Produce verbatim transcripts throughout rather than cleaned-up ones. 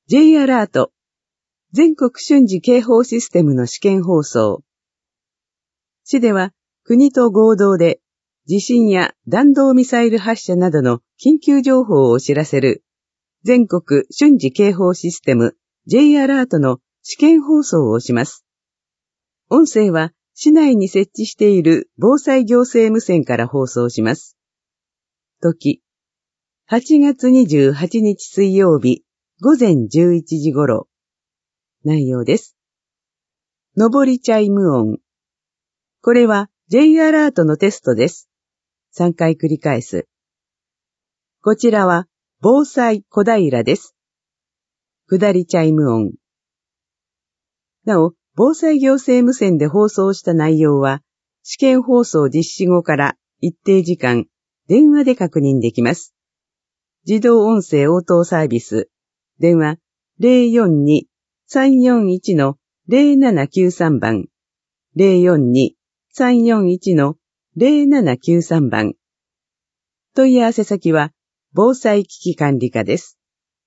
J アラート、全国瞬時警報システムの試験放送。市では国と合同で地震や弾道ミサイル発射などの緊急情報を知らせる全国瞬時警報システム J アラートの試験放送をします。音声は市内に設置している防災行政無線から放送します。時、はちがつにじゅうはちにち水曜日ごぜんじゅういちじ頃。内容です。上りチャイム音。これは J アラートのテストです。さんかい繰り返す。こちらは防災小平です。下りチャイム音。なお、防災行政無線で放送した内容は、試験放送実施後から一定時間、電話で確認できます。自動音声応答サービス。電話 ゼロよんに さんよんいち の ゼロななきゅうさん 番、ゼロよんに さんよんいち の ゼロななきゅうさん 番。問い合わせ先は防災危機管理課です。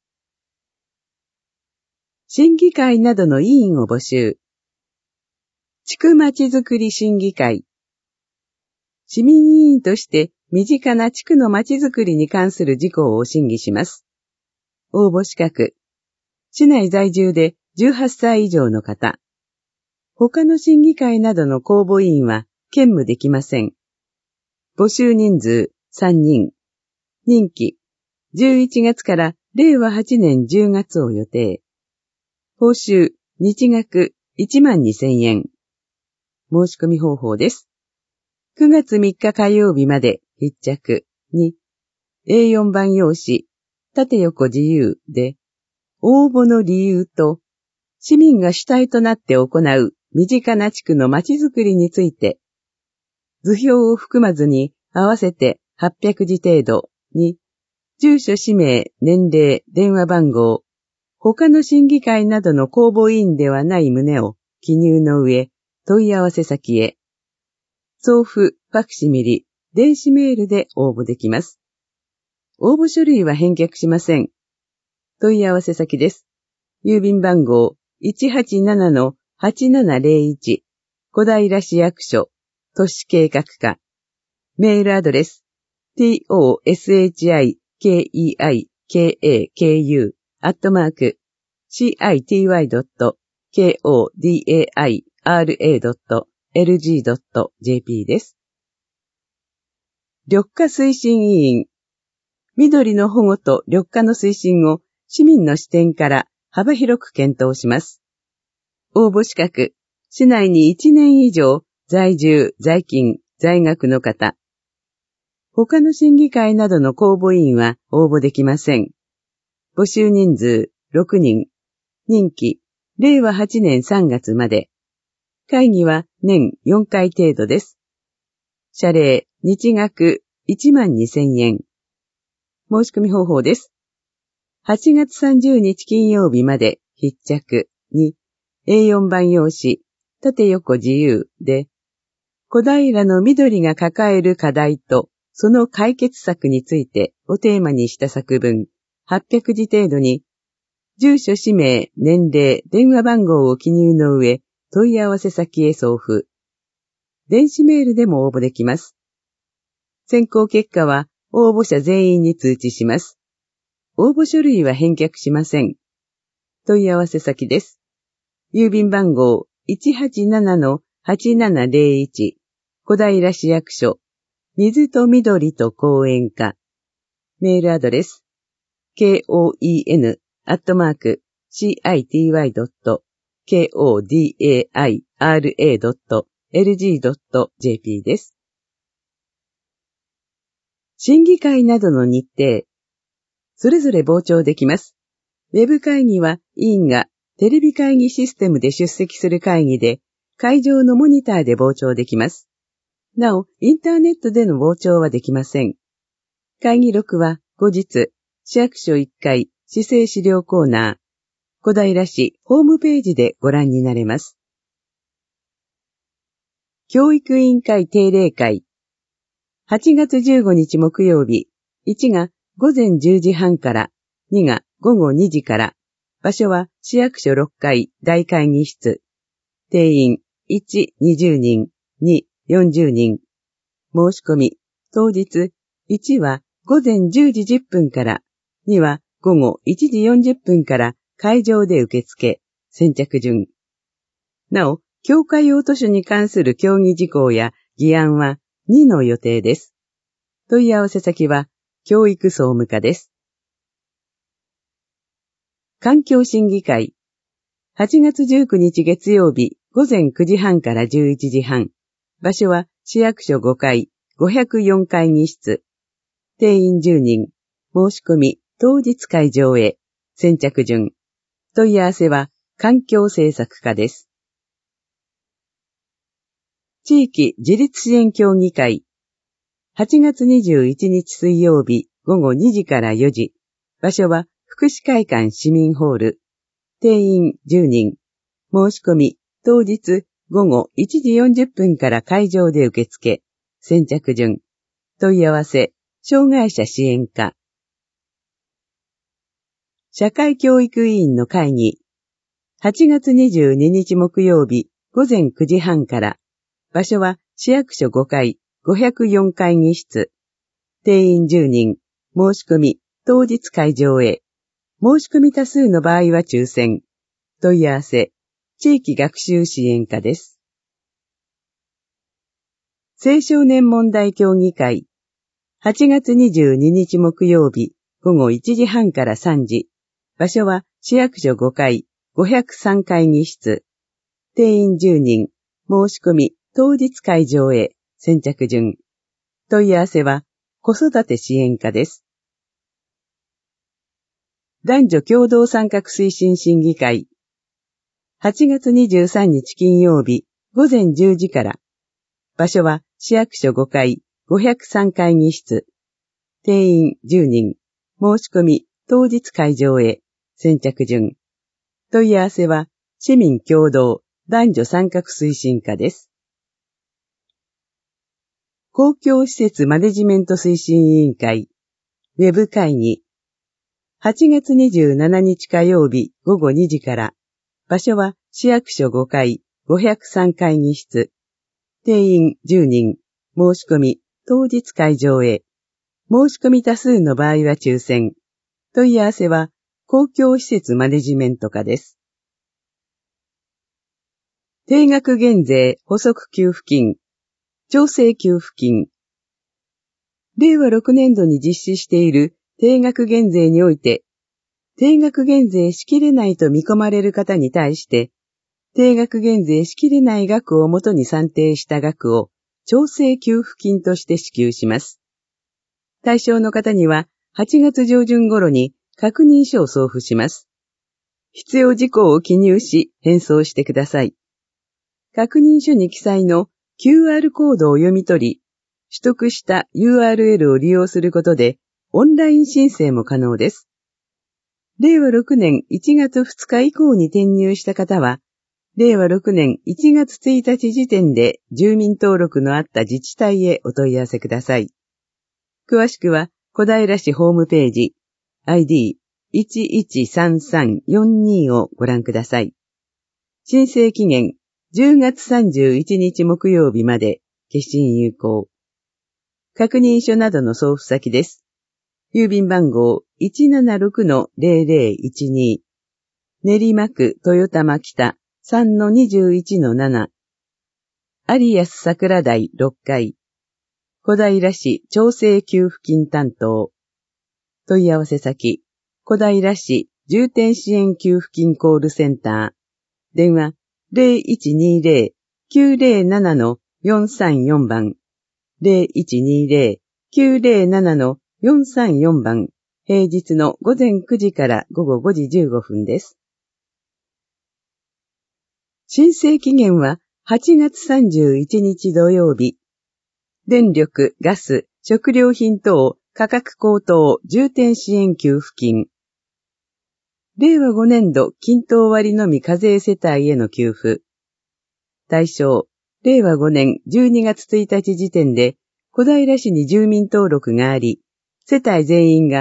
審議会などの委員を募集。地区まちづくり審議会。市民委員として身近な地区のまちづくりに関する事項を審議します。応募資格。市内在住でじゅうはっさい以上の方。他の審議会などの公募委員は兼務できません。募集人数さんにん。任期じゅういちがつかられいわはちねんじゅうがつを予定。報酬日額いちまんにせんえん。申し込み方法です。くがつみっか火曜日まで必着に エーよん 番用紙縦横自由で応募の理由と市民が主体となって行う身近な地区のまちづくりについて図表を含まずに合わせてはっぴゃくじ程度に住所氏名年齢電話番号他の審議会などの公募委員ではない旨を記入の上問い合わせ先へ送付ファクシミリ電子メールで応募できます。応募書類は返却しません。問い合わせ先です。郵便番号 いちはちななのはちななゼロいち 小平市役所都市計画課。メールアドレス toshikeikaku アットマーク city.kodaira.lg.jp です。緑化推進委員。緑の保護と緑化の推進を市民の視点から幅広く検討します。応募資格、市内にいちねん以上在住、在勤、在学の方。他の審議会などの公募委員は応募できません。募集人数ろくにん。任期れいわはちねんさんがつまで。会議は年よんかい程度です。謝礼、日額いちまんにせんえん。申し込み方法です。はちがつさんじゅうにち金曜日まで必着に エーよん 番用紙縦横自由で小平の緑が抱える課題とその解決策についてをテーマにした作文はっぴゃくじ程度に住所氏名年齢電話番号を記入の上問い合わせ先へ送付。電子メールでも応募できます。選考結果は応募者全員に通知します。応募書類は返却しません。問い合わせ先です。郵便番号 いちはちななのはちななゼロいち 小平市役所水と緑と公園課。メールアドレス ケーオーイーエヌ アットマーク シーアイティーワイ ドット ケーオーディーエーアイアールエー ドット エルジー ドット ジェーピー です。審議会などの日程、それぞれ傍聴できます。ウェブ会議は委員がテレビ会議システムで出席する会議で、会場のモニターで傍聴できます。なお、インターネットでの傍聴はできません。会議録は後日、市役所いっかい市政資料コーナー、小平市ホームページでご覧になれます。教育委員会定例会。はちがつじゅうごにち木曜日、いちがごぜんじゅうじはんから、にがごごにじから、 場所は市役所ろっかい大会議室。定員いち、にじゅうにん、に、よんじゅうにん。申し込み、当日、いちは午前じゅうじじゅっぷんから、には午後いちじよんじゅっぷんから会場で受付、先着順。なお、教会用図書に関する協議事項や議案はにの予定です。問い合わせ先は、教育総務課です。環境審議会。はちがつじゅうくにち月曜日午前くじはんからじゅういちじはん。場所は市役所ごかいごひゃくよん会議室。定員じゅうにん。申し込み当日会場へ。先着順。問い合わせは環境政策課です。地域自立支援協議会。はちがつにじゅういちにち水曜日午後にじからよじ。場所は福祉会館市民ホール。定員じゅうにん。申し込み当日午後いちじよんじゅっぷんから会場で受付。先着順。問い合わせ、障害者支援課。社会教育委員の会議。はちがつにじゅうににち木曜日午前くじはんから。場所は市役所ごかいごひゃくよん会議室。定員じゅうにん。申し込み当日会場へ。申し込み多数の場合は抽選。問い合わせ、地域学習支援課です。青少年問題協議会。はちがつにじゅうににち木曜日午後いちじはんからさんじ。場所は市役所ごかいごひゃくさん会議室。定員じゅうにん。申し込み当日会場へ。先着順。問い合わせは子育て支援課です。男女共同参画推進審議会。はちがつにじゅうさんにち金曜日午前じゅうじから。場所は市役所ごかいごひゃくさん会議室。定員じゅうにん。申し込み当日会場へ。先着順。問い合わせは市民共同男女参画推進課です。公共施設マネジメント推進委員会。ウェブ会議。はちがつにじゅうしちにち火曜日午後にじから。場所は市役所ごかいごひゃくさん会議室。定員じゅうにん。申し込み当日会場へ。申し込み多数の場合は抽選。問い合わせは公共施設マネジメント課です。定額減税補足給付金。調整給付金。れいわろくねんどに実施している定額減税において、定額減税しきれないと見込まれる方に対して、定額減税しきれない額をもとに算定した額を調整給付金として支給します。対象の方にははちがつじょうじゅん頃に確認書を送付します。必要事項を記入し返送してください。確認書に記載のキューアール コードを読み取り、取得した ユーアールエル を利用することで、オンライン申請も可能です。れいわろくねんいちがつふつか以降に転入した方は、れいわろくねんいちがつついたち時点で住民登録のあった自治体へお問い合わせください。詳しくは、小平市ホームページ、アイディーいちいちさんさんよんに をご覧ください。申請期限、じゅうがつさんじゅういちにち木曜日まで、消印有効。確認書などの送付先です。郵便番号 いちななろくのぜろぜろいちに、練馬区豊玉北 さんのにじゅういちのなな、有安桜台ろっかい、小平市調整給付金担当。問い合わせ先、小平市重点支援給付金コールセンター。電話 ゼロいちにゼロ きゅうゼロななのよんさんよん 番。ゼロいちにゼロ きゅうゼロななのよんさんよん 番。平日の午前くじから午後ごじじゅうごふんです。申請期限ははちがつさんじゅういちにち土曜日。電力、ガス、食料品等価格高騰重点支援給付金。れいわごねんど均等割のみ課税世帯への給付。対象、れいわごねんじゅうにがつついたち時点で小平市に住民登録があり、世帯全員が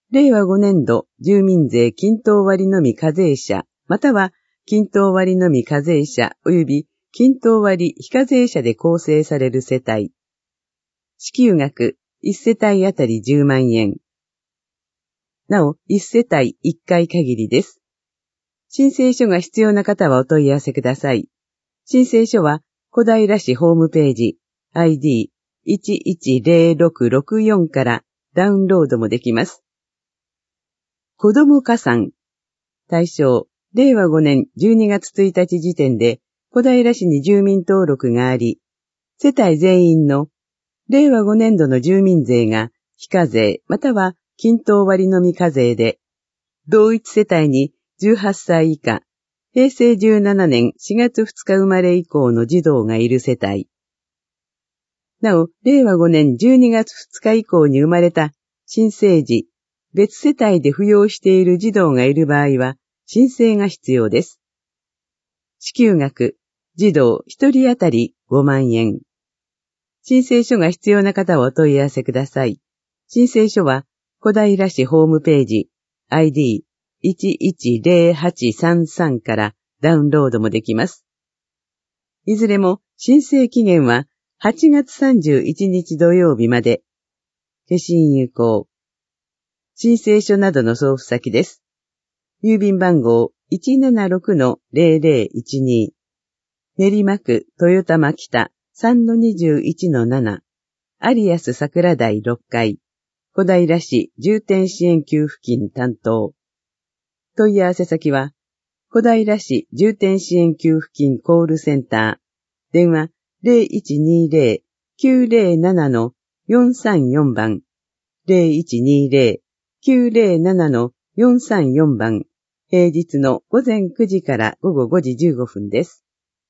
れいわごねんど住民税均等割のみ課税者、または均等割のみ課税者及び均等割非課税者で構成される世帯。支給額いち世帯あたりじゅうまんえん。なお、いち世帯いっかい限りです。申請書が必要な方はお問い合わせください。申請書は小平市ホームページ アイディーいちいちぜろろくろくよん からダウンロードもできます。子ども加算。対象、れいわごねんじゅうにがつついたち時点で小平市に住民登録があり、世帯全員のれいわごねんどの住民税が非課税または均等割のみ課税で、同一世帯にじゅうはっさい以下、へいせいじゅうななねんしがつふつか生まれ以降の児童がいる世帯。なお、れいわごねんじゅうにがつふつか以降に生まれた新生児、別世帯で扶養している児童がいる場合は、申請が必要です。支給額、児童ひとり当たりごまんえん。申請書が必要な方はお問い合わせください。申請書は、小平市ホームページ アイディーいちいちぜろはちさんさん からダウンロードもできます。いずれも申請期限ははちがつさんじゅういちにち土曜日まで。消印有効。申請書などの送付先です。郵便番号 いちななろくのぜろぜろいちに 練馬区豊玉北 さんのにじゅういちのなな アリアス桜台ろっかい小平市重点支援給付金担当。問い合わせ先は、小平市重点支援給付金コールセンター。電話 ゼロいちにゼロ きゅうゼロななのよんさんよん 番。ゼロいちにゼロ きゅうゼロななのよんさんよん 番。平日のごぜんくじからごごごじじゅうごふんです。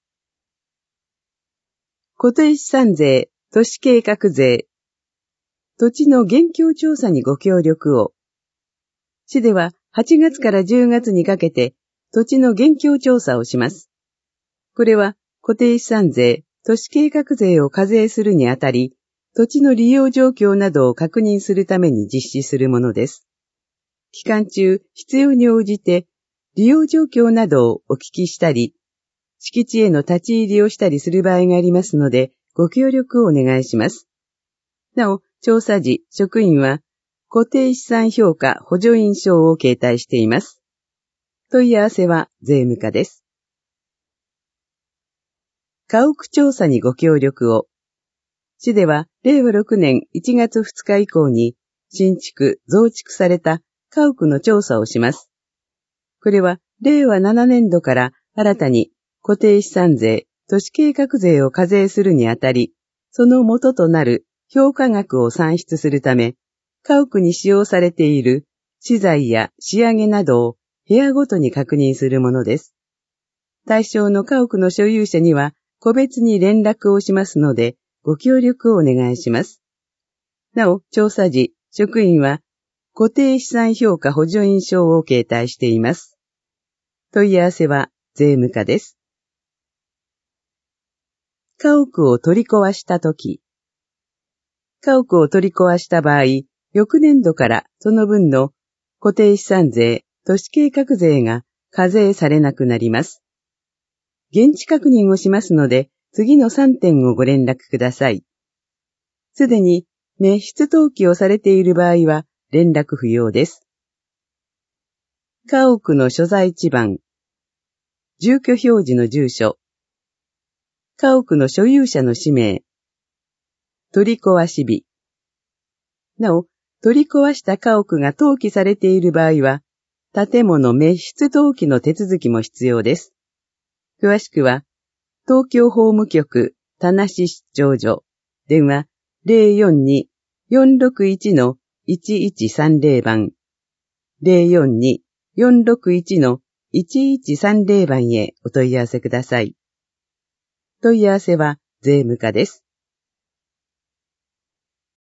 固定資産税、都市計画税。土地の現況調査にご協力を。市でははちがつからじゅうがつにかけて土地の現況調査をします。これは固定資産税、都市計画税を課税するにあたり、土地の利用状況などを確認するために実施するものです。期間中、必要に応じて利用状況などをお聞きしたり、敷地への立ち入りをしたりする場合がありますので、ご協力をお願いします。なお、調査時、職員は、固定資産評価補助印証を携帯しています。問い合わせは税務課です。家屋調査にご協力を。市では、れいわろくねんいちがつふつか以降に、新築、増築された家屋の調査をします。これは、れいわななねんどから新たに固定資産税、都市計画税を課税するにあたり、その元となる評価額を算出するため、家屋に使用されている資材や仕上げなどを部屋ごとに確認するものです。対象の家屋の所有者には個別に連絡をしますので、ご協力をお願いします。なお、調査時、職員は固定資産評価補助印証を携帯しています。問い合わせは税務課です。家屋を取り壊したとき、家屋を取り壊した場合、翌年度からその分の固定資産税、都市計画税が課税されなくなります。現地確認をしますので、次のさんてんをご連絡ください。すでに滅出登記をされている場合は連絡不要です。家屋の所在地番、住居表示の住所、家屋の所有者の氏名、取り壊し日。なお、取り壊した家屋が登記されている場合は、建物滅出登記の手続きも必要です。詳しくは、東京法務局田無出張所、電話 ゼロよんに よんろくいち のいちいちさんゼロ 番、ゼロよんに よんろくいち のいちいちさんゼロ 番へお問い合わせください。問い合わせは税務課です。